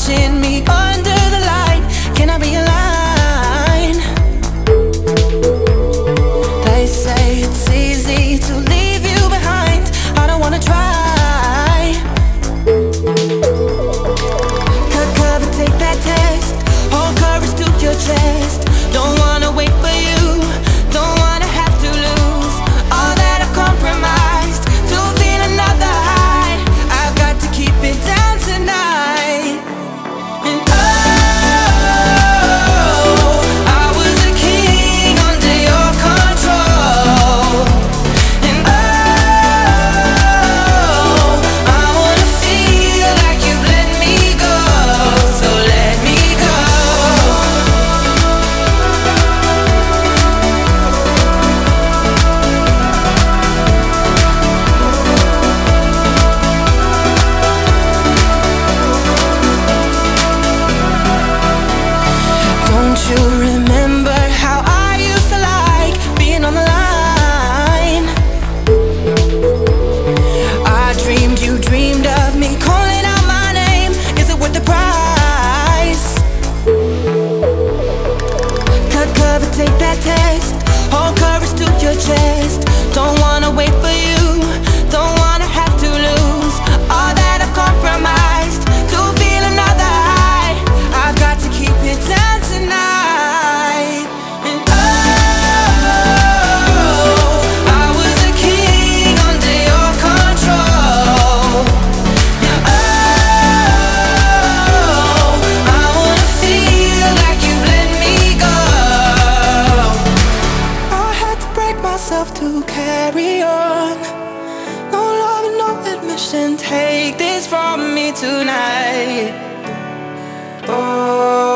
watching me under the light. Can I be a line? They say it's easy to leave you behind. I don't wanna try. Cut cover, take that test. Hold courage to your chest. Don't wanna wait for you. Don't wanna have to lose all that I've compromised to feel another high. I've got to keep it down tonight. And oh, I was a king under your control. And oh, I wanna feel like you've let me go. So let me go. Don't you remember how I used to like being on the line? I dreamed you dreamed of me calling out my name. Is it worth the price? Cut cover, take that test. Hold courage to your chest. Don't wanna wait for you. Don't wanna have to lose all that I've compromised to feel another high. I've got to keep it down tonight. And oh, I was a king under your control. Now oh, I wanna feel like you've let me go. I had to break myself to carry on. No love and no admission. Take this from me tonight. Oh.